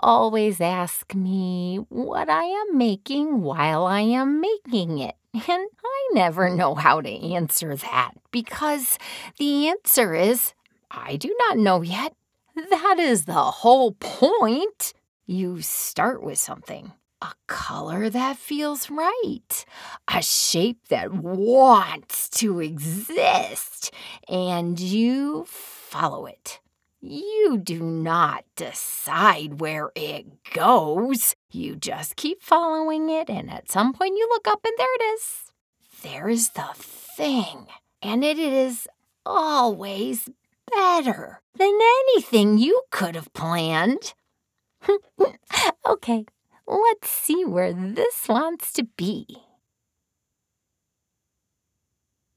always ask me what I am making while I am making it. And I never know how to answer that because the answer is I do not know yet. That is the whole point. You start with something, a color that feels right, a shape that wants to exist, and you follow it. You do not decide where it goes. You just keep following it, and at some point you look up and there it is. There is the thing, and it is always better than anything you could have planned. Okay, let's see where this wants to be.